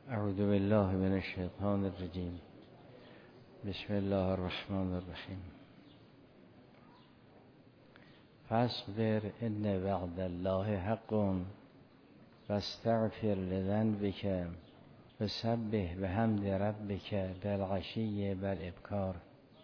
اعوذ بالله من الشیطان الرجیم. بسم الله الرحمن الرحیم. فاصبر ان وعد الله حق واستغفر لذنبك وسبح بحمد ربك بالعشی والابکار.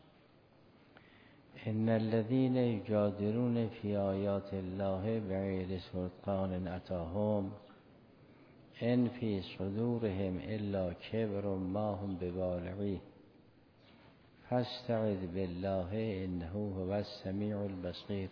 ان الذين يجادلون في آیات الله بغیر سلطان اتاهم ان فی صدورهم الا کبر ما هم ببالغیه فاستعذ بالله انه هو السمیع البصیر.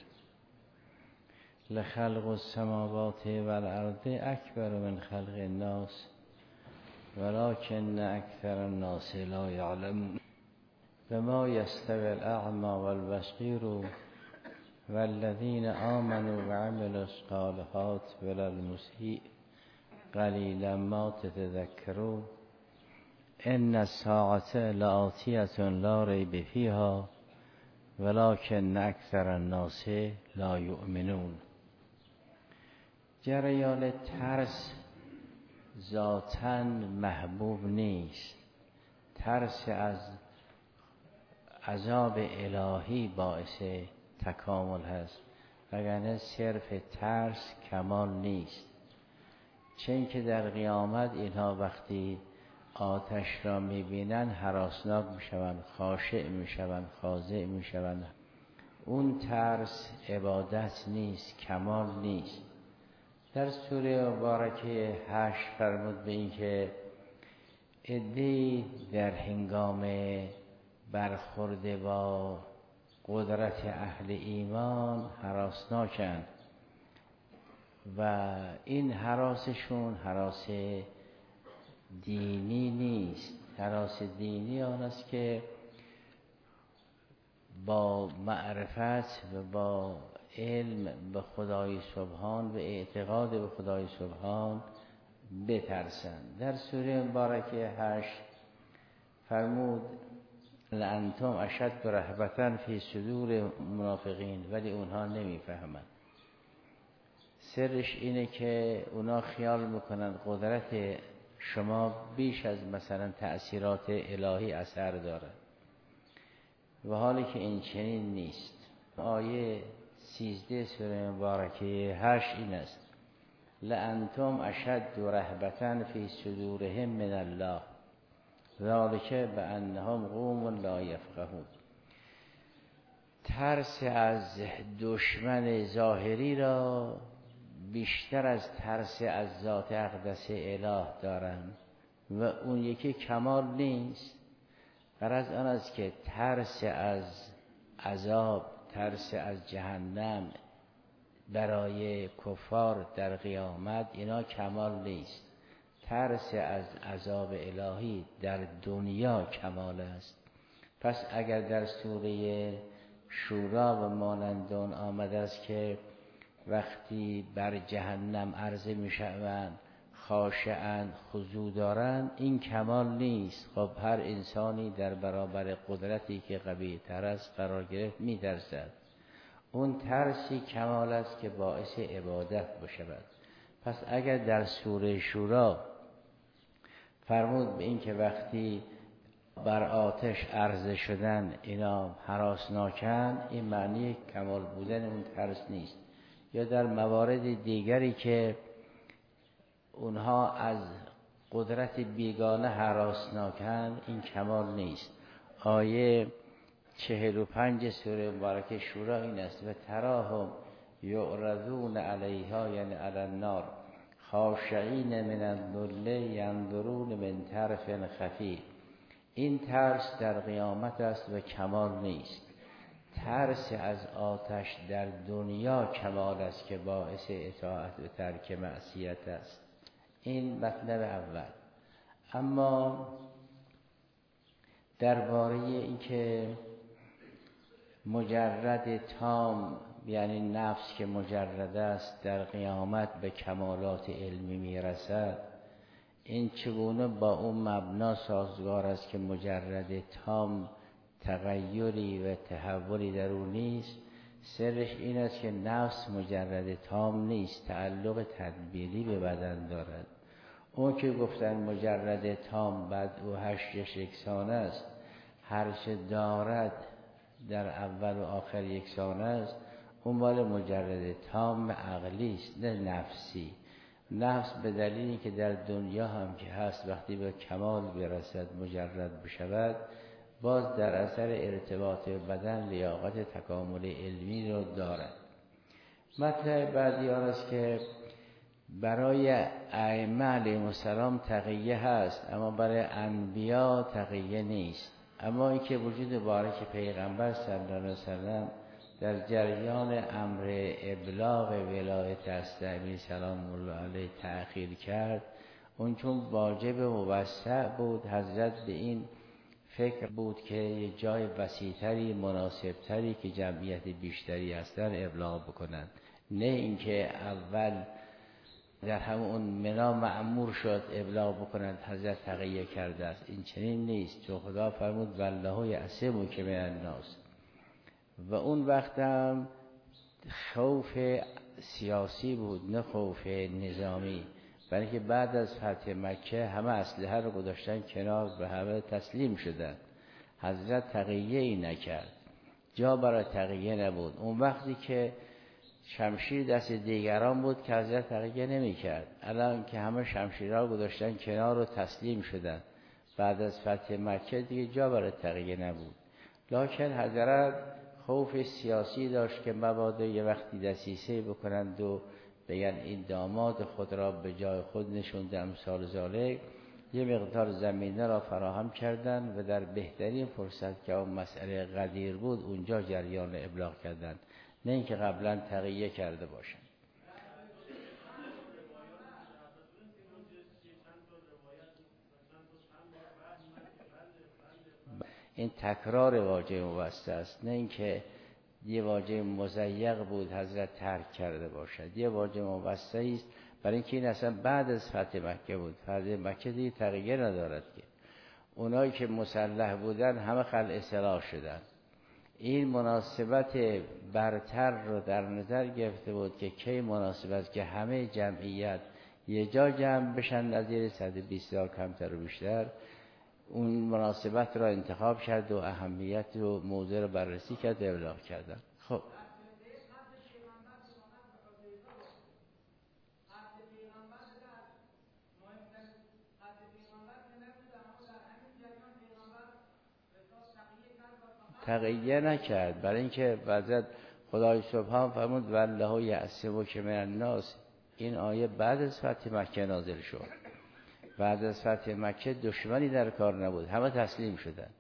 لخلق السماوات والارض اکبر من خلق الناس ولكن اکثر الناس لا یعلمون. وما يستوي الاعمى والبصير والذين آمنوا وعملوا الصالحات ولا المسيء قلیلا ما تتذکرون. ان الساعة لآتیة لا ریب فیها ولكن اکثر الناس لا یؤمنون. جریان ترس ذاتاً محبوب نیست. ترس از عذاب الهی باعث تکامل هست، وگرنه صرف ترس کمال نیست. چون که در قیامت اینها وقتی آتش را میبینن هراسناک میشوند، خاشع میشوند، خاضع میشوند. اون ترس عبادت نیست، کمال نیست. در سوره مبارکه 8 فرمود به این که عده‌ای در هنگام برخورد با قدرت اهل ایمان هراسناکند و این هراسشون هراس دینی نیست. هراس دینی آن است که با معرفت و با علم به خدای سبحان و اعتقاد به خدای سبحان بترسند. در سوره مبارکه 8 فرمود لأنتم اشد رهبة فی صدور منافقین، ولی اونها نمیفهمند. سرش اینه که اونا خیال میکنن قدرت شما بیش از مثلا تأثیرات الهی اثر داره، و حالی که این چنین نیست. آیه 13 سوره مبارکه 8 این است لأنتم اشد رهبة فی صدورهم من الله ذلک بأنهم قوم لا یفقهون. ترس از دشمن ظاهری را بیشتر از ترس از ذات اقدس اله دارند و اون یکی کمال نیست. غرض آن است که ترس از عذاب، ترس از جهنم برای کفار در قیامت، اینا کمال نیست. ترس از عذاب الهی در دنیا کمال است. پس اگر در سوره شورا و مانند آن آمده است که وقتی بر جهنم عرضه می شوند خاشعاً خضوع دارند، این کمال نیست. خب هر انسانی در برابر قدرتی که قوی تر است قرار گرفت می ترسد. اون ترسی کمال است که باعث عبادت بشود. پس اگر در سوره شورا فرمود به این که وقتی بر آتش عرضه شدن اینا هراسناکن، این معنی کمال بودن اون ترس نیست. یا در موارد دیگری که اونها از قدرت بیگانه هراسناکن، این کمال نیست. آیه 45 سوره مبارکه شورا این است و تراهم یعرضون علیها یعنی علی النار خاشعین من الذل ینظرون من طرف خفی. این ترس در قیامت است و کمال نیست. ترس از آتش در دنیا کمال است که باعث اطاعت و ترک معصیت است. این مطلب اول. اما درباره این که مجرد تام یعنی نفس که مجرد است در قیامت به کمالات علمی میرسد، این چگونه با اون مبنا سازگار است که مجرد تام تغییری و تحولی در او نیست؟ سرش این است که نفس مجرد تام نیست، تعلق تدبیری به بدن دارد. اون که گفتن مجرد تام بعد او هشتش یکسان است، هرچه دارد در اول و آخر یکسان است، اون مال مجرد تام عقلی است نه نفسی. نفس به دلیلی که در دنیا هم که هست وقتی به کمال برسد مجرد بشود، باز در اثر ارتباط بدن لیاقت تکامل علمی رو دارد. مطلب بعدی آن است که برای ائمه علیهم السلام تقیه هست، اما برای انبیا تقیه نیست. اما این که وجود مبارک پیغمبر صلی الله علیه وسلم در جریان امر ابلاغ ولایت است امیر سلام الله علیه تأخیر کرد، اون چون واجب موسع بود، حضرت به این فکر بود که یه جای وسیع‌تری مناسب‌تری که جمعیت بیشتری هستن ابلاغ بکنند، نه اینکه اول در همون منا مأمور شد ابلاغ بکنند حضرت تقیه کرده است. این چنین نیست، چون خدا فرمود والله یعصمک من الناس. و اون وقت هم خوف سیاسی بود نه خوف نظامی، برای که بعد از فتح مکه همه اسلحه رو گذاشتن کنار و همه تسلیم شدن. حضرت تقیه ای نکرد، جا برای تقیه نبود. اون وقتی که شمشیر دست دیگران بود که حضرت تقیه نمی کرد. الان که همه شمشیرها گذاشتن کنار و تسلیم شدن بعد از فتح مکه، دیگه جا برای تقیه نبود. لکن حضرت خوف سیاسی داشت که مبادا یه وقتی دسیسه بکنند و بگن این داماد خود را به جای خود نشونده امثال ذالک، یه مقدار زمینه را فراهم کردند و در بهترین فرصت که اون مسئله غدیر بود اونجا جریان ابلاغ کردند، نه اینکه قبلا تقیه کرده باشند. این تکرار واژه موسع است، نه اینکه یه واژه مضیق بود حضرت ترک کرده باشد. یه واژه موسعی است، برای اینکه این اصلا بعد از فتح مکه بود. فتح مکه دیگه تغییر ندارد که اونایی که مسلح بودن همه خلع اصلاح شدن. این مناسبت برتر رو در نظر گرفته بود که کی مناسبت که همه جمعیت یه جا جمع بشن، نظیر 120,000 کمتر و بیشتر. اون مناسبت را انتخاب کرد و اهمیت و موضوع را بررسی کرد و ابلاغ کردن. خب تقیه نکرد، برای اینکه وضعیت خدای سبحان فرمود والله یعصمک من الناس. این آیه بعد از فتح مکه نازل شد. بعد از فتح مکه دشمنی در کار نبود، همه تسلیم شدن.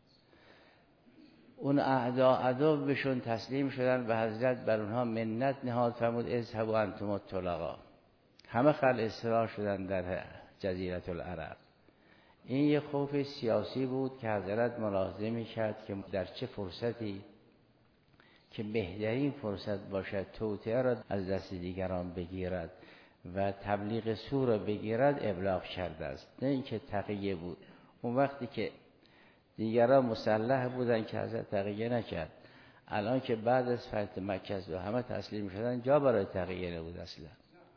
اون اعدا بهشون تسلیم شدن و حضرت بر اونها منت نهاد، فرمود اذهبوا انتم الطلقاء. همه خلع اصلاح شدن در جزیره العرب. این یه خوف سیاسی بود که حضرت ملاحظه می‌کرد که در چه فرصتی که بهترین فرصت باشد توطئه را از دست دیگران بگیرد و تبلیغ سور را بگیرد ابلاغ کرده است، نه اینکه تقیه بود. اون وقتی که دیگران مسلح بودن که حضرت تقیه نکرد. الان که بعد از فتح مکه و همه تسلیم شدن، جا برای تقیه نبود. اصلا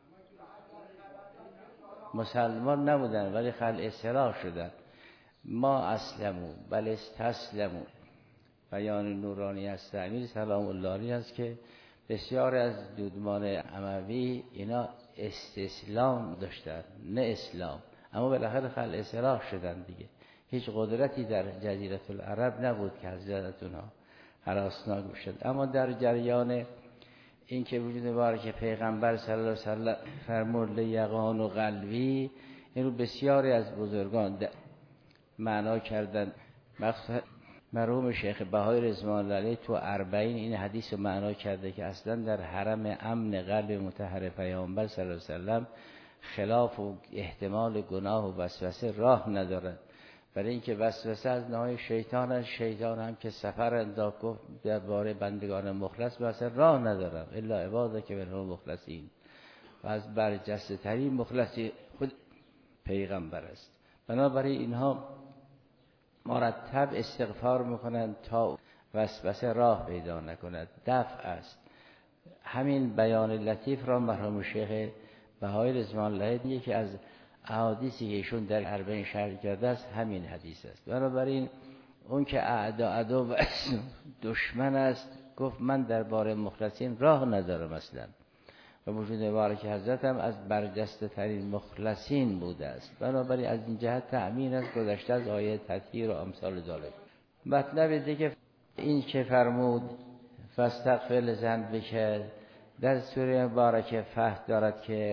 مسلمان نبودن ولی خلع اصلاح شدن. ما اسلمو بل استسلمو. بیان نورانی است امیر سلام الله علیه است که بسیار از دودمان اموی اینا استسلام داشتن نه اسلام، اما بالاخره خلع اصلاح شدن دیگه. هیچ قدرتی در جزیره العرب نبود که حضرت اونها هراسناک بشد. اما در جریان این که وجود مبارک پیغمبر صلی الله علیه و سلم فرمود لیقان و قلبی، این رو بسیاری از بزرگان معنا کردن. مخصوصا مرحوم شیخ بهایی رضوان الله علیه تو 40 این حدیث رو معنا کرده که اصلا در حرم امن قلب مطهر پیامبر صلی الله علیه و سلم خلاف و احتمال گناه و وسوسه راه ندارد. برای اینکه وسوسه از نوع شیطان است، شیطان هم که سفر انداخت گفت درباره بندگان مخلص واسه راه ندارم الا عباده که منهم مخلصین، و از برجسته ترین مخلصی خود پیغمبر است. بنابراین اینها مرتب استغفار میکنند تا وسوسه راه پیدا نکند، دفع است. همین بیان لطیف را مرحوم شیخ بهایی رضوان الله علیه که از احادیثی که ایشون در اربعین شرح کرده است همین حدیث است. بنابراین اون که عدو و دشمن است گفت من درباره مخلصین راه ندارم اصلا، و وجود مبارک حضرت هم از برجسته ترین مخلصین بوده است. بنابراین از این جهت تأمین است گذشته از آیه تطهیر و امثال ذالک. مطلب دیگه این که فرمود فاستغفر لذنبک در سوره مبارکه فتح دارد که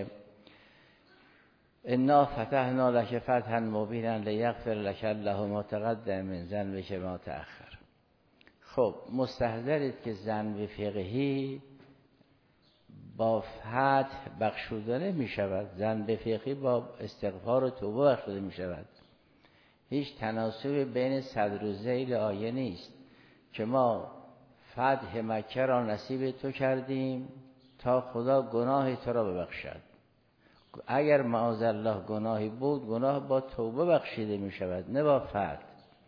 انا فتحنا لک فتحا مبینا لیغفر لک الله ما تقدم من ذنبک ما تأخر. خب مستحضرید که ذنب فقهی با فتح بخشوده نمی شود، ذنب فقهی با استغفار و توبه بخشوده می شود. هیچ تناسب بین صدر و ذیل آیه نیست که ما فتح مکه را نصیب تو کردیم تا خدا گناه تو را ببخشد. اگر معاذالله گناهی بود گناه با توبه بخشیده می شود نه با فتح.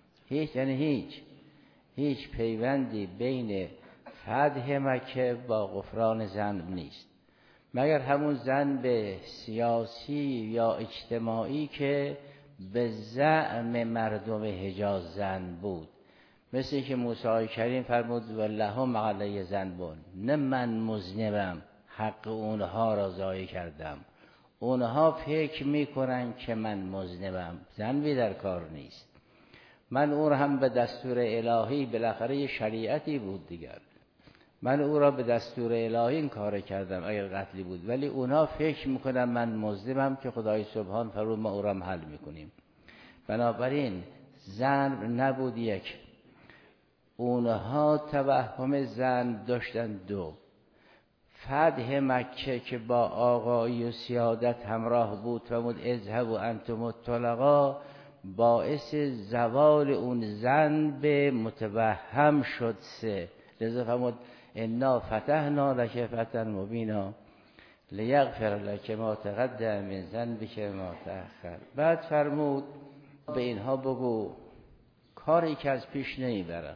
هیچ پیوندی بین فتح مکه با غفران ذنب نیست، مگر همون ذنب سیاسی یا اجتماعی که به زعم مردم حجاز ذنب بود، مثل که موسی کریم فرمود ولهم علی ذنبون، نه من مذنبم حق اونها را ضایع کردم، اونها فکر میکنن که من مذنبم، ذنبی در کار نیست. من او را هم به دستور الهی، بالاخره شریعتی بود دیگر، من او را به دستور الهی این کار کردم اگر قتلی بود، ولی اونها فکر میکنن من مذنبم که خدای سبحان فرمود ما او را هم حل میکنیم. بنابراین ذنب نبود یک، اونها توهم ذنب داشتن دو. فتح مکه که با آقایی و سیادت همراه بود فرمود اذهبوا انتم الطلقا، باعث زوال اون ذنب متوهم شد سه. لذا فرمود انا فتحنا لک فتحا مبینا لیغفر لک ما تقدم من ذنبک ما تأخر. بعد فرمود به اینها بگو کاری که از پیش نمیبرم،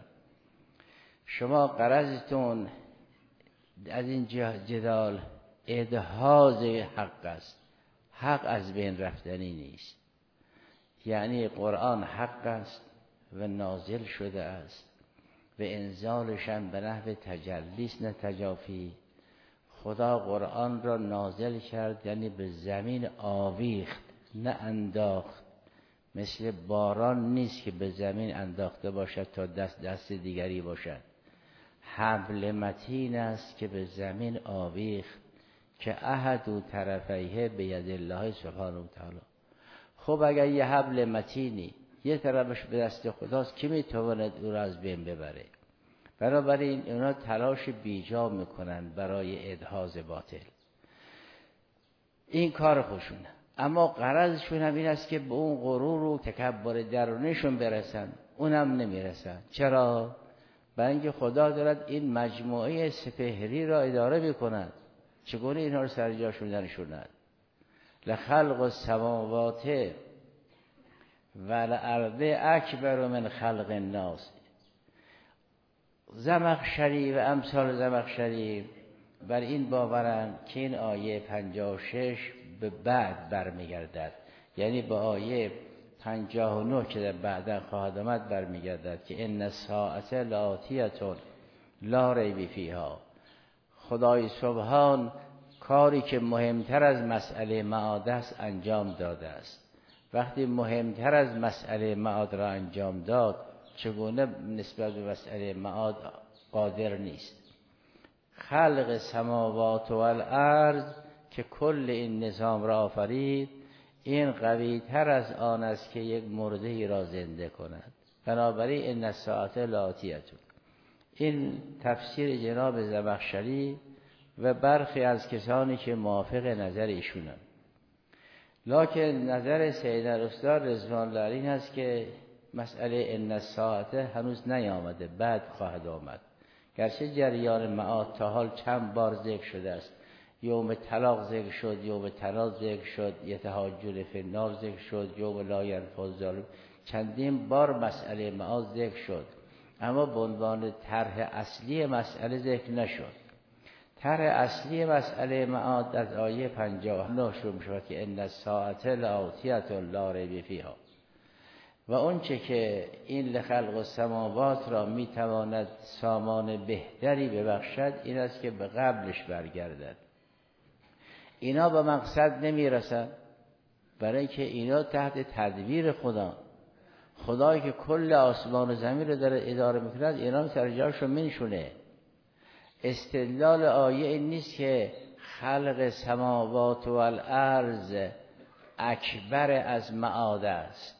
شما غرضتون از این جدال ادحاض حق است، حق از بین رفتنی نیست. یعنی قرآن حق است و نازل شده است و انزالش هم به نحو تجلیس نه تجافی. خدا قرآن را نازل کرد یعنی به زمین آویخت نه انداخت، مثل باران نیست که به زمین انداخته باشد تا دست دیگری باشد. حبل متین است که به زمین آویخت که احد طرفیه به ید الله سبحانه و تعالی. خب اگر یه حبل متینی یه طرفش به دست خداست کی میتواند او را از بین ببره؟ بنابراین اونا تلاش بیجا میکنن برای ادحاض باطل، این کار خودشونه. اما غرضشون هم این است که به اون غرور و تکبر درونشون برسن، اونم نمیرسن. چرا؟ برای اینکه خدا دارد این مجموعه سپهری را اداره میکند، چگونه اینها رو سر جاشون ننشوند. لخلق السماوات والارض اکبر من خلق الناس. زمخشری و امثال زمخشری بر این باورند که این آیه 56 به بعد برمیگردد، یعنی به آیه 59 که در بعدا خواهد آمد برمیگردد که ان الساعة لآتیة لا ریب فیها. خدای سبحان کاری که مهمتر از مسئله معاد است انجام داده است. وقتی مهمتر از مسئله معاد را انجام داد، چگونه نسبت به مسئله معاد قادر نیست؟ خلق سماوات و الارض که کل این نظام را آفرید، این قوی تر از آن است که یک مرده را زنده کند. بنابراین ان الساعة لآتیة، این تفسیر جناب زمخشری و برخی از کسانی که موافق نظر ایشونند. لکن نظر سید الاستاد رضوان الله علیه است که مسئله ان الساعة هنوز نیامده، بعد خواهد آمد. گرچه جریان معاد تا حال چند بار ذکر شده است، یوم طلاق ذکر شد، یوم طلاق ذکر شد، یتهاجون فی النار ذکر شد، یوم لا ینفع الظالم، چندین بار مسئله معاد ذکر شد، اما به عنوان طرح اصلی مسئله ذکر نشد. طرح اصلی مسئله معاد از آیه 59 شروع می‌شود که ان الساعة لآتیة لا ریب فیها و اون چه که این لخلق السماوات را میتواند سامان بهتری ببخشد این است که به قبلش برگردد. اینا به مقصد نمیرسن برای اینکه اینا تحت تدبیر خدایی که کل آسمان و زمین رو داره اداره میکند، اینا سر جاشو مینشونه. استدلال آیه این نیست که خلق سماوات و الارض اکبر از معاد است،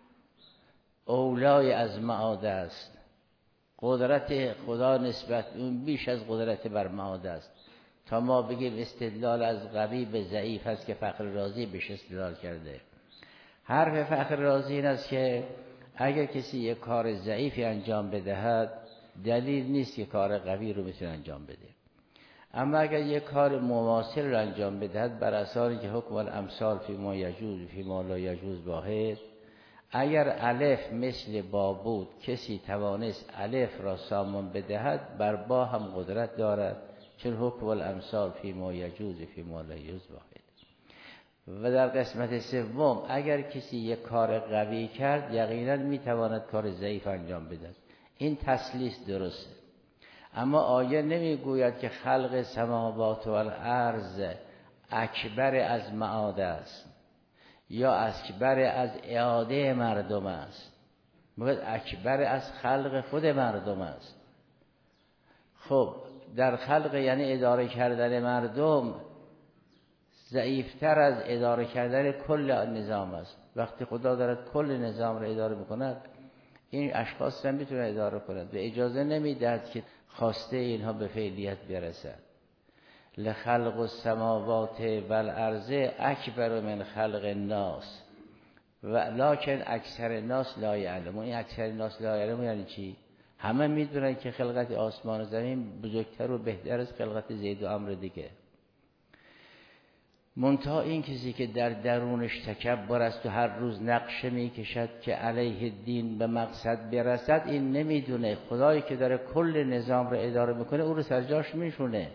اولای از معاد است، قدرت خدا نسبت اون بیش از قدرت بر معاد است، تا ما بگیم استدلال از قوی به ضعیف است که فخر رازی بهش استدلال کرده. حرف فخر رازی این است که اگر کسی یک کار ضعیفی انجام بدهد دلیل نیست که کار قوی رو بتونه انجام بده. اما اگر یک کار مماثل رو انجام بدهد بر اساسی که حکم الامثال فی ما یجوز فی ما لا یجوز واحد، اگر الف مثل با بود کسی توانست الف را سامان بدهد، بر با هم قدرت دارد، چون حکم الامثال فی ما یجوز فی ما لا یجوز واحد. و در قسمت سوم اگر کسی یک کار قوی کرد یقینا میتواند کار ضعیف انجام بدهد. این تسلیس درسته. اما آیه نمیگوید که خلق سماوات و الارض اکبر از معاد است یا اکبر از اعاده مردم است، میگوید اکبر از خلق خود مردم است. خب در خلق یعنی اداره کردن مردم ضعیفتر از اداره کردن کل نظام است. وقتی خدا دارد کل نظام را اداره میکند، این اشخاص را میتونه اداره کند و اجازه نمیدهد که خواسته اینها به فعلیت برسد. لخلق السماوات والارض اکبر من خلق الناس ولکن اکثر الناس لا یعلمون. این اکثر الناس لا یعلمون یعنی چی؟ همه میدونن که خلقت آسمان و زمین بزرگتر و بهتر از خلقت زید و عمرو دیگه. منتها این کسی که در درونش تکبر است و هر روز نقشه میکشد که علیه دین به مقصد برسد، این نمیدونه خدایی که داره کل نظام رو اداره میکنه او رو سر جاش میشونه.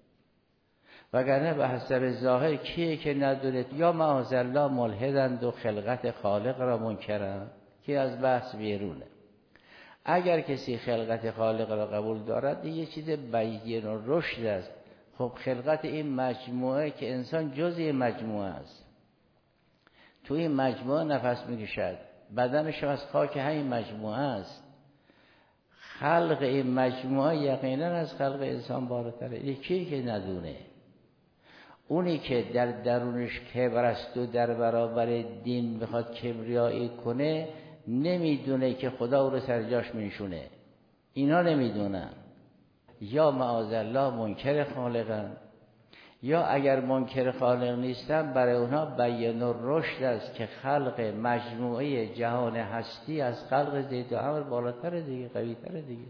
وگرنه به حسب ظاهر کیه که ندونه یا معاذالله ملحدند و خلقت خالق را منکرند که از بحث بیرونه. اگر کسی خلقت خالق را قبول دارد یه چیز بیان و رشد است. خب خلقت این مجموعه که انسان جزء مجموعه است، تو این مجموعه نفس میکشد، بدنش از خاک همین مجموعه است. خلق این مجموعه یقینا از خلق انسان بالاتره. یکی که ندونه، اونی که در درونش کبر است و در برابر دین بخواد کبریایی کنه، نمیدونه که خدا او رو سر جاش میشونه. اینا نمیدونن. یا معاذالله منکر خالقن، یا اگر منکر خالق نیستن برای اونها بیان و رشد است که خلق مجموعه جهان هستی از خلق زید و عمرو بالاتر دیگه، قوی تر دیگه.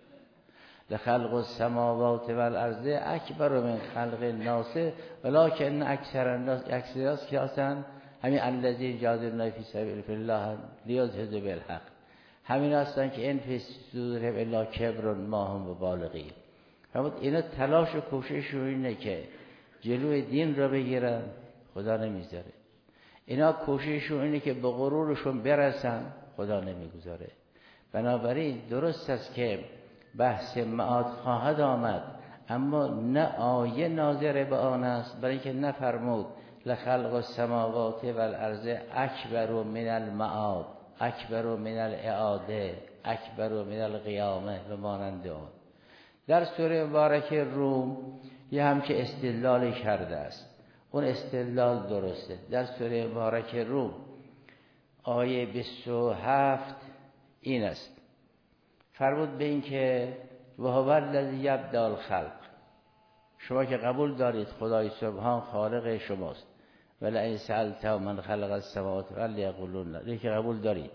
لخلق السماوات والارض اکبر من خلق الناس ولکن اکثر الناس که هستن همین الذین جادلون فی سبیل الله لیدحضوا بالحق، همین هستن که ان فی صدورهم الا کبر ما هم ببالغین. اما اینا تلاش و کوشششون اینه که جلوی دین را بگیرن، خدا نمیذاره. اینا کوشششون اینه که به غرورشون برسن، خدا نمیگذاره. بنابراین درست است که بحث معاد خواهد آمد، اما نه آیه ناظر به آن است، برای که نفرمود لخلق السماوات والارض اکبر من المعاد، اکبر من الاعاده، اکبر من القیامه و مانند آن. در سوره مبارکه روم یه همچه استدلال کرده است، اون استدلال درسته. در سوره مبارکه روم آیه 27 این است، فرمود به این که وهو الذی یبدأ الخلق، شما که قبول دارید خدای سبحان خالق شماست، ولئن سألتهم من خلق السماوات والارض یقولون لا، که قبول دارید،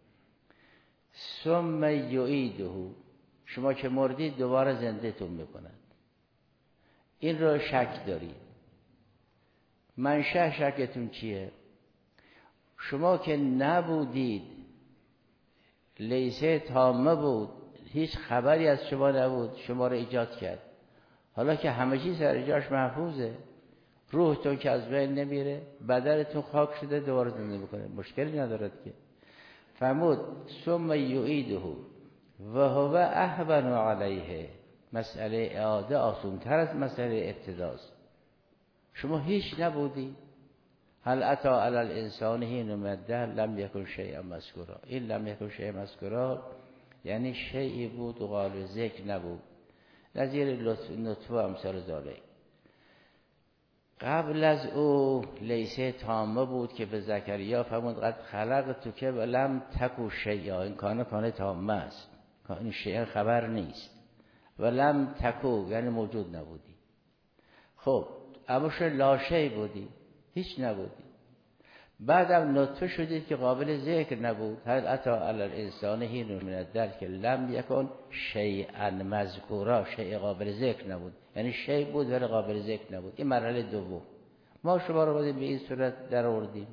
ثم یعیده، شما که مردید دوباره زنده تون میکنند. این رو شک دارید. منشأ شکتون چیه؟ شما که نبودید، لیسه تامه بود، هیچ خبری از شما نبود، شما رو ایجاد کرد. حالا که همه چیز سر جاش محفوظه، روحتون که از بین نمیره، بدنتون خاک شده دوباره زنده میکنه، مشکلی ندارد که. فرمود ثم یعیده و هو اهون علیه، مسئله اعاده آسان‌تر از مسئله ابتداست. شما هیچ نبودی، هل اتی علی الانسان حین من الدهر لم یکن شیئا مذکورا. این لم یکن شیئا مذکورا یعنی شیئی بود و قابل ذکر نبود، نظیر نطفه امثال ذالک. قبل از او لیسه تامه بود که به زکریا فرمود قد خلقتک که ولم تکو شیئا، این کانه تامه است، این شیء خبر نیست. ولم تکو یعنی موجود نبودی. خب اما لا شیء بودی، هیچ نبودی. بعدم نطفه شدید که قابل ذکر نبود، هل اتی علی الانسان حین من الدهر که لم یکن شیئا مذکورا، شیء قابل ذکر نبود، یعنی شیء بود ولی قابل ذکر نبود. این مرحله دوم. ما شما رو به این صورت در آوردیم.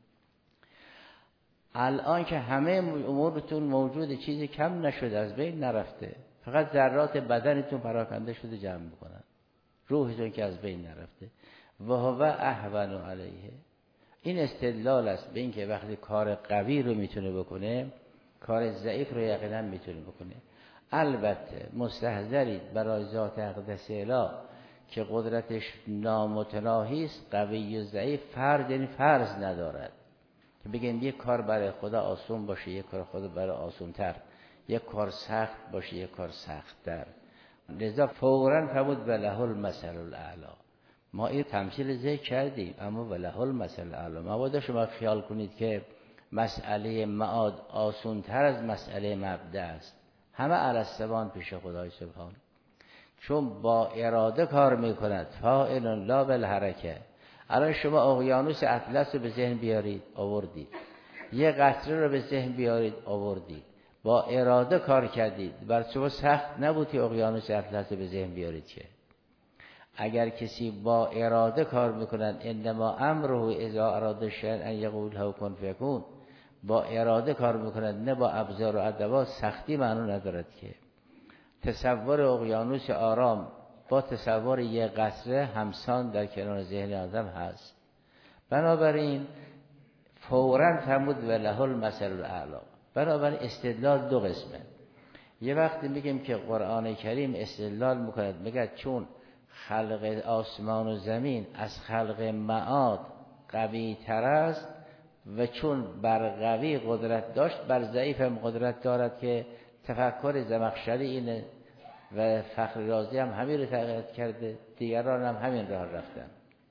الان که همه امورتون موجود، چیزی کم نشده، از بین نرفته، فقط ذرات بدنتون پراکنده شده جمع میکنن، روحتون که از بین نرفته. و هو اهون علیه، این استدلال است به این که وقتی کار قوی رو میتونه بکنه، کار ضعیف رو یقینا میتونه بکنه. البته مستحضرید برای ذات اقدس اله که قدرتش نامتناهی است، قوی و ضعیف فرد فرض ندارد که بگیم یک کار برای خدا آسان باشه، یک کار خدا برای آسان تر، یک کار سخت باشه، یک کار سخت تر. لذا فوراً فرمود وله المثل الاعلی. ما این تمثیل ذکر کردیم، اما وله المثل الاعلی. مبادا شما خیال کنید که مسئله معاد آسان تر از مسئله مبدأ است. همه الستوان پیش خدای سبحان، چون با اراده کار میکند. فاعل لا بالحرکه. الان شما اقیانوس اطلس رو به ذهن بیارید، آوردید. یه قطره رو به ذهن بیارید، آوردید. با اراده کار کردید. بر شما سخت نبود که اقیانوس اطلس رو به ذهن بیارید. که اگر کسی با اراده کار میکند، انما امره اذا اراد شیئا ان یقول له کن فیکون، با اراده کار میکند، نه با ابزار و ادوات، سختی معنی ندارد. که تصور اقیانوس آرام با تصور یک قطره همسان در کنار ذهن آدم هست. بنابراین فوراً فرمود وله المثل الاعلی. بنابراین استدلال دو قسمه. یه وقتی میگیم که قرآن کریم استدلال میکند، میگه چون خلق آسمان و زمین از خلق معاد قوی تر است و چون بر قوی قدرت داشت بر ضعیف هم قدرت دارد، که تفکر زمخشری اینه و فخر رازی هم همین رو تقلید کرده، دیگران هم همین راه رفتن.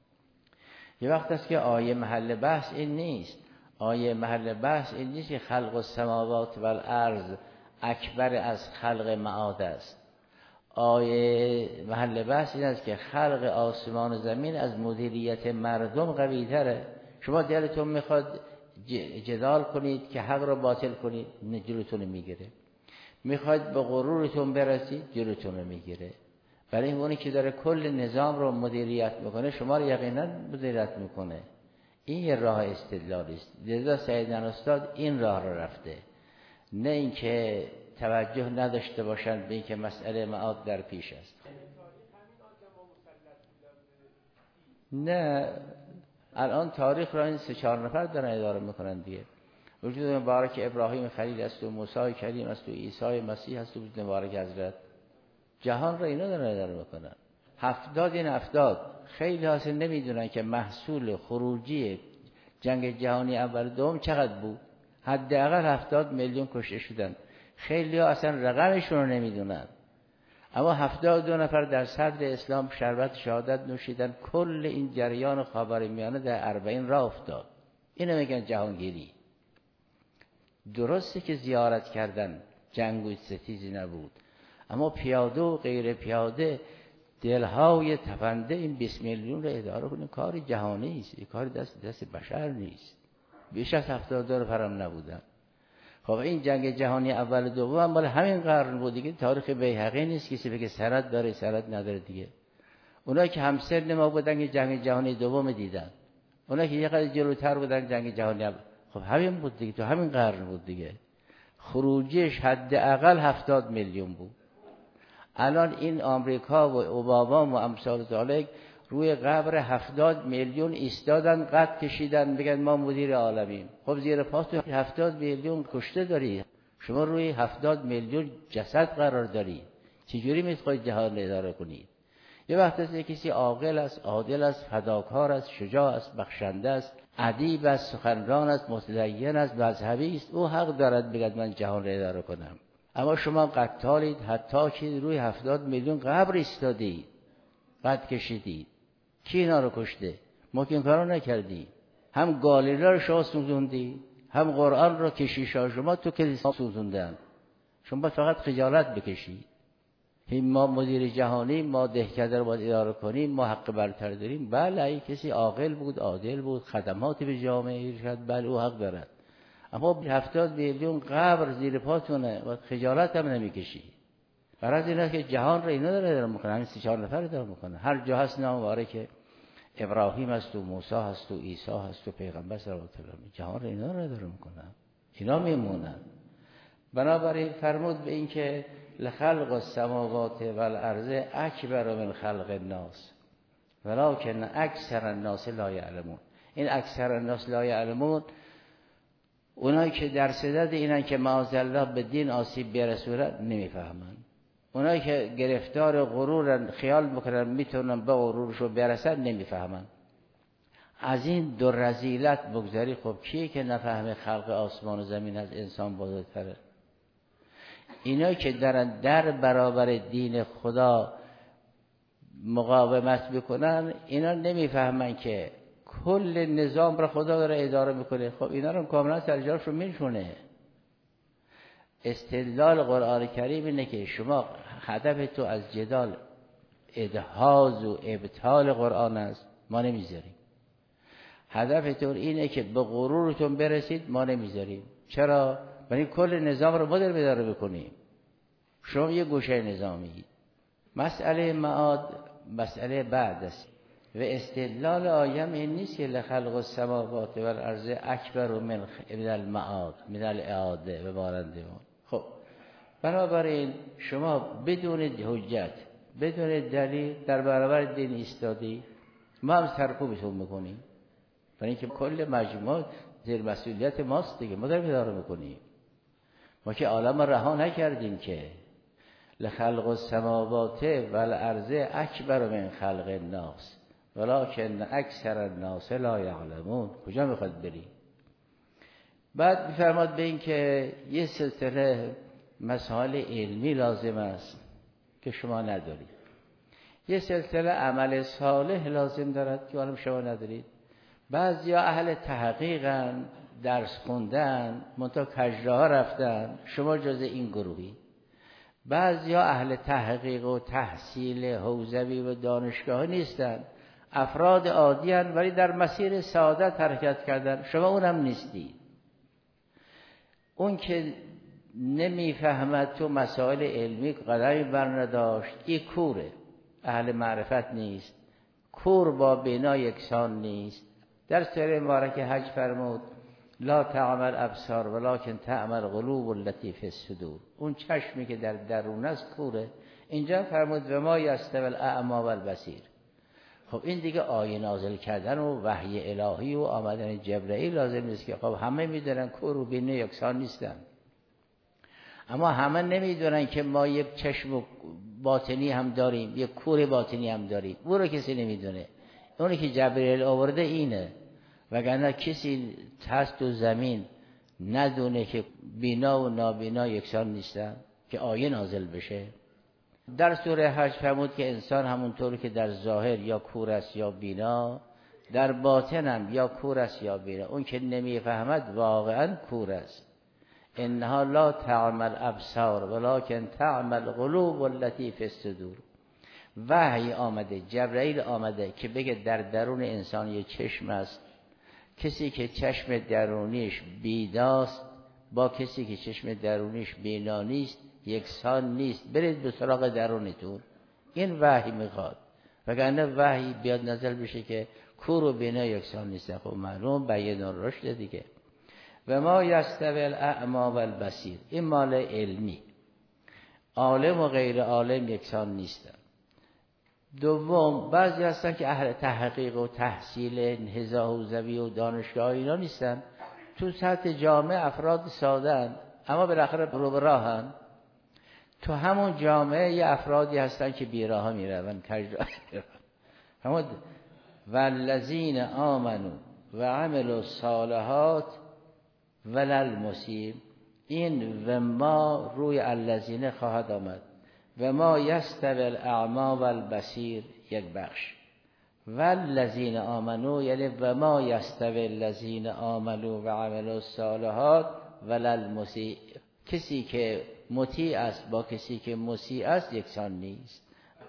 یه وقت است که آیه محل بحث این نیست. آیه محل بحث این نیست که خلق السماوات و الارض اکبر از خلق معاد است. آیه محل بحث این است که خلق آسمان و زمین از مدیریت مردم قوی تره. شما دلتون میخواد جدال کنید که حق رو باطل کنید، جلوتون میگیره. میخواید به غرورتون برسید، جلوتون رو میگیره. برای اونی که داره کل نظام رو مدیریت میکنه، شما رو یقینا مدیریت میکنه. این یه راه استدلالی است. لذا سیدنا استاد این راه رو رفته، نه اینکه توجه نداشته باشند به اینکه مسئله معاد در پیش است. نه، الان تاریخ را این 3-4 نفر دارن اداره میکنن دیگه. وجود مبارک ابراهیم خلیل است و موسی کریم است و عیسی مسیح است و وجود مبارک حضرت. جهان را اینا دارن اداره میکنن. 70 خیلی هاشون نمیدونن که محصول خروجی جنگ جهانی اول دوم چقدر بود. حداقل 70 میلیون کشته شدن. خیلی ها اصلا رقمشون رو نمیدونن. اما 72 نفر در صدر اسلام شربت شهادت نوشیدن. کل این جریان خاورمیانه در 40 راه افتاد. اینو میگن جهانگیری. درسته که زیارت کردن جنگ و ستیزی نبود، اما پیاده و غیر پیاده دلهای تپنده این 20 میلیون رو اداره کنه کار جهانی است، کار دست بشر نیست. بیش از 72 نفر هم نبودن. خب این جنگ جهانی اول و دوم مال همین قرن بود دیگه. تاریخ بیهقی نیست کسی بگه سند داره سند نداره دیگه. اونایی که همسن ما بودن که جنگ جهانی دوم دیدن، اونایی که یه قدر جلوتر بودن جنگ جهانی اول، خب همین بود دیگه، تو همین قرن بود دیگه. خروجیش حداقل 70 میلیون بود. الان این آمریکا و اوباما و امثال ذالک روی قبر 70 میلیون ایستادن، قد کشیدن، بگن ما مدیر عالمیم. خب زیر پاتون 70 میلیون کشته داری، شما روی 70 میلیون جسد قرار داری، چجوری میخواید جهان اداره کنید؟ یه وقت است کسی عاقل است، عادل است، فداکار است، شجاع است، بخشنده است، ادیب است، سخنران است، متدین است، مذهبی است، او حق دارد بگه من جهان را اداره کنم. اما شما قتالید، حتی که روی 70 میلیون قبر ایستادید، قد کشیدید. کی اینا رو کشته؟ ما که این کارو نکردی. هم گالیله رو شما سوزوندی، هم قرآن رو کشیشا شما تو کلیسا سوزوندن. شما فقط خجالت بکشید. ما مدیر جهانی، ما دهکده رو باید اداره کنیم، ما حق برتر داریم. بله اگه کسی عاقل بود، عادل بود، خدماتی به جامعه ارشاد، بله او حق دارد. اما 70 میلیون قبر زیر پاتونه و خجالت هم نمیکشی. برای اینه که جهان رو اینا داره اداره میکنه، همین 3-4 نفر اداره میکنه. هر جا هست نام واره که ابراهیم هست و موسی هست و عیسی هست و پیغمبر صلی الله علیه و آله، جهان رو اینا رو اداره میکنن، اینا میمونن. بنابراین فرمود به این که لخلق السماوات والارض اکبر من خلق الناس ولکن اکثر الناس لا یعلمون. این اکثر الناس لا یعلمون اونایی که در صدد اینن که معاذالله به دین آسیب برسونن نمیفهمن. اونایی که گرفتار غرورن، خیال میکنن میتونن به غرورشو برسن، نمیفهمن. از این دو رذیلت بگذاری. خب کیه که نفهمه خلق آسمان و زمین از انسان بزرگتره؟ اینا که دارن در برابر دین خدا مقاومت میکنن، اینا نمیفهمن که کل نظام را خدا داره اداره میکنه. خب اینا رو کاملا سرجاش رو میشونه. استدلال قرآن کریم اینه که شما هدف تو از جدال ادحاض و ابطال قرآن است، ما نمیذاریم. هدفتون اینه که به غرورتون برسید، ما نمیذاریم. چرا؟ برای کل نظام رو ما داریم اداره بکنیم. شما یه گوشه نظامی. مسئله معاد مسئله بعد است و استدلال آیم این نیست که لخلق السماوات والارض اکبر من المعاد من الاعاده و ماننده. خب بنابراین شما بدون حجت، بدون دلیل در برابر دین ایستادی، ما هم سرکوبتون میکنیم. برای اینکه کل مجموعه زیر مسئولیت ماست دیگه، ما داریم اداره میکنیم. ما که عالم رها نکردیم که. لخلق السماوات والارض اکبر من خلق الناس ولکن اکثر الناس لا یعلمون. کجا میخواد بری؟ بعد میفرماد به این که یه سلسله مسائل علمی لازم است که شما ندارید. یه سلسله عمل صالح لازم دارد که حالا شما ندارید. بعضیا اهل تحقیقن، درس خوندن، منتها کجراها رفتن، شما جز این گروهی. بعضیا اهل تحقیق و تحصیل حوزوی و دانشگاه نیستن، افراد عادی هستند ولی در مسیر سعادت حرکت کردن، شما اونم نیستی. اون که نمیفهمد تو مسائل علمی قدمی برنداشت، این کوره، اهل معرفت نیست. کور با بینا یکسان نیست. در سوره مبارکه حج فرمود لا تعمل ابصار ولکن تعمل قلوب التي فی الصدور. اون چشمی که در درون است کوره. اینجا فرمود و ما یستوی الاعمی والبصیر. خب این دیگه آیه نازل کردن و وحی الهی و آمدن جبرئیل لازم نیست که خب همه میدونن کور و بینه یکسان نیستن. اما همه نمیدونن که ما یک چشم باطنی هم داریم، یک کور باطنی هم داریم. او رو کسی نمیدونه. اونی که جبرئیل آورده اینه. وگرنه کسی هست تو زمین ندونه که بینا و نابینا یکسان نیستن که آیه نازل بشه. در سوره حج فرمود که انسان همونطور که در ظاهر یا کور است یا بینا، در باطن هم یا کور است یا بینا. اون که نمیفهمد واقعا کور است. انها لا تعمل ابصار ولکن تعمل قلوب التي فی الصدور. وحی آمده، جبرئیل آمده که بگه در درون انسان یه چشم است. کسی که چشم درونیش بیناست با کسی که چشم درونیش بینا نیست یکسان نیست. برید به سراغ درونتون. این وحی میخواد. وگرنه وحی بیاد نازل بشه که کور و بینا یکسان نیست. خب معلوم بیان رشد دیگه. و ما یستوی الاعمی والبصیر. این مال علمی. عالم و غیر عالم یکسان نیستن. دوم، بعضی هستن که اهل تحقیق و تحصیل انحضا حوزوی و دانشگاه اینا نیستن، تو سطح جامعه افراد ساده‌اند اما بالاخره رو به راهن. تو همون جامعه یه افرادی هستن که بیراه میروند، کجراه میروند. همون والذین آمنوا و عملوا الصالحات ولل مسیء، این و ما روی الذین خواهد آمد و ما یستوی الاعمی و البصیر یک بخش. والذین آمنوا یعنی و ما یستوی الذین آمنوا و عملوا الصالحات ولل مسیء، کسی که مطیع است با کسی که مسیء است یکسان نیست.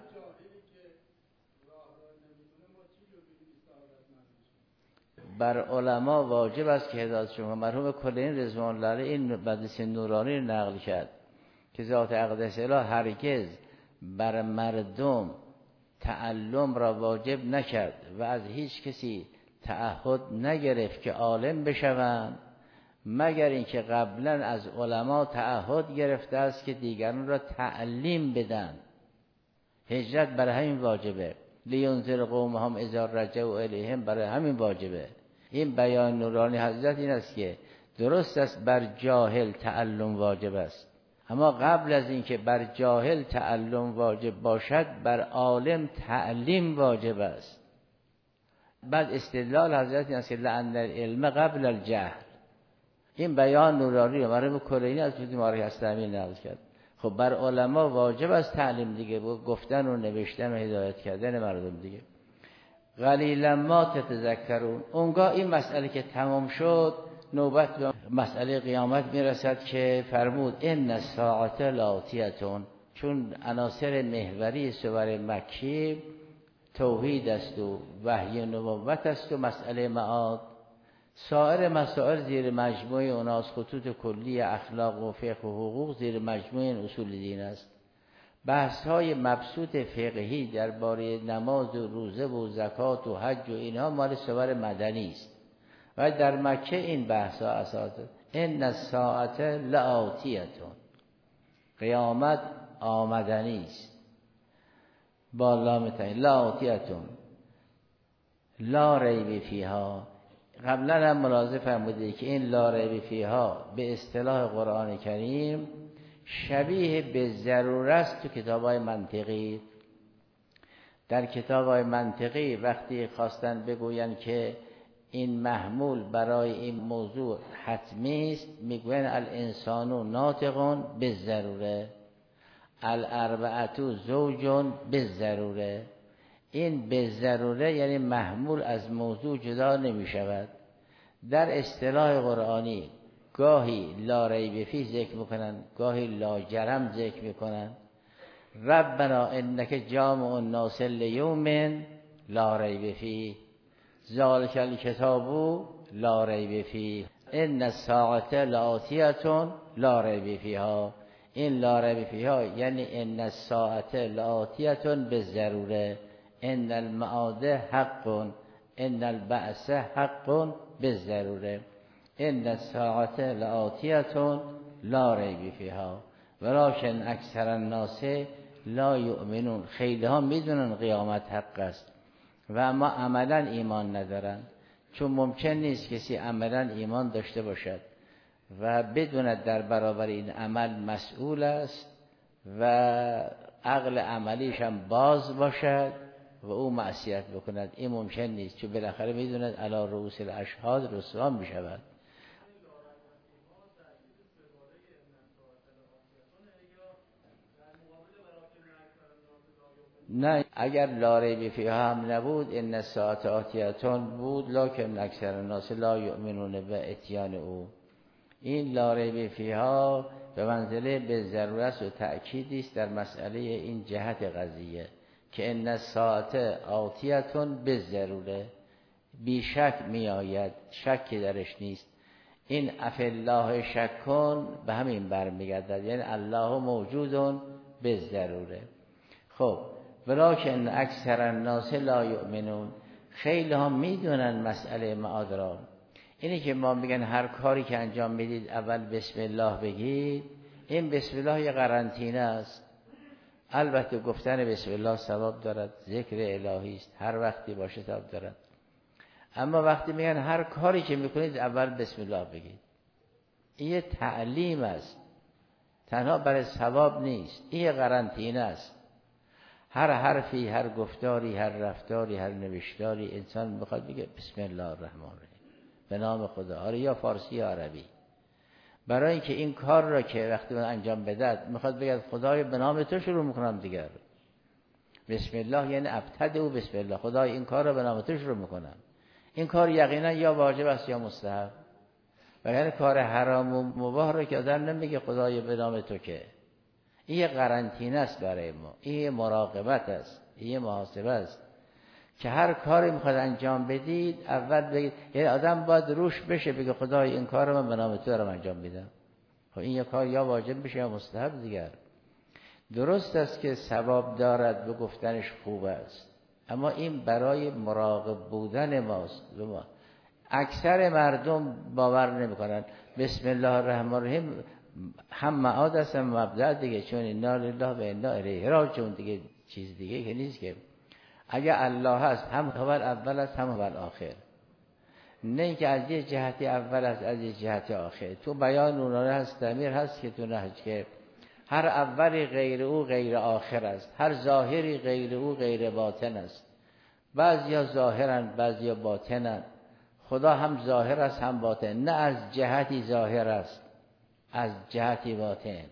بر علما واجب است که هدایت شما. مرحوم کلینی رضوان الله علیه این مدرسه نورانی رو نقل کرد که ذات اقدس اله هرگز بر مردم تعلم را واجب نکرد و از هیچ کسی تعهد نگرفت که عالم بشوند، مگر اینکه قبلا از علما تعهد گرفته است که دیگران را تعلیم بدن. هجرت برای همین واجبه، لینذر قومهم اذا رجعوا الیهم، برای همین واجبه. این بیان نورانی حضرت این است که درست است بر جاهل تعلم واجب است، اما قبل از اینکه بر جاهل تعلم واجب باشد بر عالم تعلیم واجب است. بعد استدلال حضرت این است که لأن العلم قبل الجهل. این بیان نورانی مرحوم کلینی از مارک هستمی نقل کرد. خب بر علما واجب است تعلیم دیگه، گفتن و نوشتن و هدایت کردن مردم دیگه. قلیلا ما تتذکرون. اونگاه این مسئله که تمام شد نوبت به مسئله قیامت میرسد که فرمود ان الساعه لاتیه، چون عناصر محوری سوره مکی توحید است و وحی نبوت است و مسئله معاد. سایر مسائل زیر مجموعه اوناس، خطوط کلی اخلاق و فقه و حقوق زیر مجموعه اصول دین است. بحث های مبسوط فقهی درباره نماز و روزه و زکات و حج و اینها مال سوره مدنی است و در مکه این بحث ها اساس. ان الساعه لآتیه، قیامت آمدنی است با لام تعین، لآتیه لا ریب فیها. قبلا هم ملاحظه فرمودید که این لا ریب فیها به اصطلاح قرآن کریم شبیه به ضرورت است تو کتاب‌های منطقی. در کتاب‌های منطقی وقتی خواستن بگوین که این محمول برای این موضوع حتمی است، میگوین الانسان ناطق بالضروره، الاربعه زوج بالضروره. این بالضروره یعنی محمول از موضوع جدا نمی شود. در اصطلاح قرآنی گاهی لا ریب فیه ذکر میکنن، گاهی لا جرم ذکر میکنن. ربنا انک جامع الناس لیوم لا ریب فیه، ذالک الکتاب لا ریب فیه، ان الساعه لآتیه لا ریب فیها. این لا ریب فیها یعنی ان الساعه لآتیه بالضروره، ان المعاد حق، ان البعث حق بالضروره، ان الساعه لآتیه لا ریب فیها ولکن اکثر الناس لا یؤمنون. خیلی ها میدونن قیامت حق است و اما عملا ایمان ندارن، چون ممکن نیست کسی عملا ایمان داشته باشد و بدوند در برابر این عمل مسئول است و عقل عملیش هم باز باشد و او معصیت بکند. این ممکن نیست، چون بالاخره میدوند علی رؤوس الاشهاد رسوا میشود. نه، اگر لا ریب فیها هم نبود ان الساعه آتیه بود، لکن اکثر الناس لا یؤمنون به اتیان او. این لا ریب فیها به منزله به ضرورت و تأکیدی است در مسئله این جهت قضیه که ان الساعه آتیه بالضروره، بی شک می آید، شکی درش نیست. این اف الله شکون به همین برمیگردد، یعنی الله موجود بالضروره. خب ولکن اکثر الناس لا یؤمنون. خیلی ها میدونن مسئله معاد را. اینی که ما میگن هر کاری که انجام میدید اول بسم الله بگید، این بسم الله یه قرنطینه است. البته گفتن بسم الله ثواب دارد، ذکر الهی است، هر وقتی باشه ثواب دارد. اما وقتی میگن هر کاری که میکنید اول بسم الله بگید، این یه تعلیم است، تنها برای ثواب نیست. این یه قرنطینه است. هر حرفی، هر گفتاری، هر رفتاری، هر نوشتاری انسان میخواد بگه بسم الله الرحمن الرحیم، به نام خدا. آره، یا فارسی یا عربی. برای اینکه این کار را که وقتی من انجام بده میخواد بگه خدای به نام تو شروع میکنم دیگر. بسم الله یعنی ابتدأ بسم الله، خدای این کار را به نام تو شروع میکنم. این کار یقینا یا واجب است یا مستحب. و یعنی کار حرام و مباح رو که آدم نمیگه خدای به نام تو که. این یه قرنطینه است برای ما، این مراقبت است، این محاسبه است که هر کاری میخواد انجام بدید اول بگید، یعنی آدم باید روش بشه بگه خدای این کار رو من به نام تو دارم انجام میدم. خب این یه کار یا واجب بشه یا مستحب دیگر. درست است که ثواب دارد و گفتنش خوب است، اما این برای مراقب بودن ماست. اکثر مردم باور نمیکنن بسم الله الرحمن الرحیم هم معاد است هم مبدأ دیگه، چون انا لله و انا الیه راجعون دیگه، چیز دیگه که نیست که. اگه الله هست هم هو اول است هم هو آخر، نه اینکه از یه جهتی اول است از یه جهتی آخر. تو بیان اونها هست، ضمیر هست که تو نهج که هر اولی غیر او غیر آخر است، هر ظاهری غیر او غیر باطن است. بعضیا ظاهرن بعضیا باطنن. خدا هم ظاهر است هم باطن، نه از جهتی ظاهر است از جهتی باطن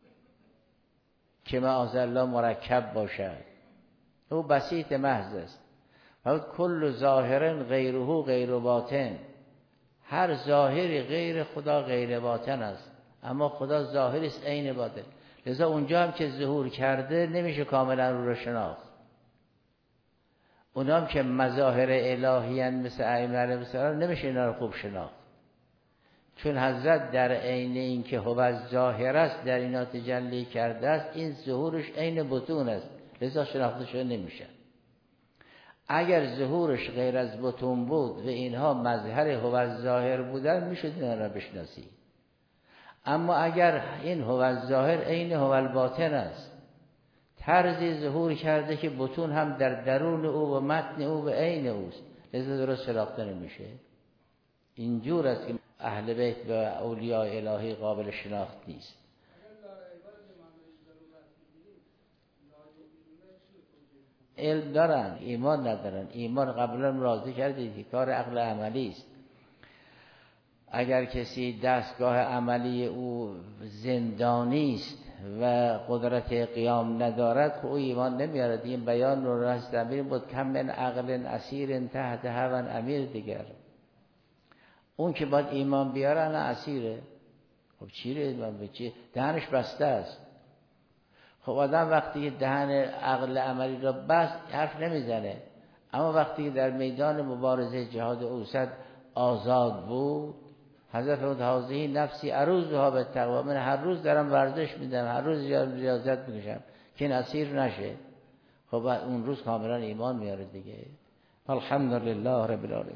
که معاذالله مرکب باشد. او بسیط محض است. و کل ظاهر غیره غیر باطن، هر ظاهری غیر خدا غیر باطن است، اما خدا ظاهری است عین باطن. لذا اونجا هم که ظهور کرده نمیشه کاملا رو شناخت. اونام که مظاهر الهی مثل ائمه علیهم السلام نمیشه اینا رو خوب شناخت، چون حضرت در عین این که هو ظاهر است در اینا تجلی کرده است، این ظهورش عین بطون است، لذا شناخته شده نمیشه. اگر ظهورش غیر از بطون بود و اینها مظهر هو ظاهر بودن میشد اینا را بشناسی. اما اگر این هو ظاهر عین هو باطن است، طرزی ظهور کرده که بطون هم در درون او و متن او و عین اوست، لذا درست شناخته نمیشه. اینجور است که اهل بیت و اولیاء الهی قابل شناخت نیست. علم دارن ایمان ندارن. ایمان قبلا راضی کردید که کار عقل عملی است. اگر کسی دستگاه عملی او زندانی است و قدرت قیام ندارد، خب او ایمان نمیارد. این بیان رو راست امیر بود، کم من عقل اسیر تحت هوا امیر دیگر. اون که باید ایمان بیاره نه اسیره. خب چیه ایمان به چی؟ دهنش بسته است. خب آدم وقتی دهن عقل عملی را بست حرف نمیزنه، اما وقتی در میدان مبارزه جهاد اوسط آزاد بود، حضرت فرمود هذه نفسی اروزها بالتقوی، من هر روز دارم ورزش میدم، هر روز ریاضت میکشم که این اسیر نشه. خب اون روز کاملا ایمان میاره دیگه. الحمدلله رب العالمین.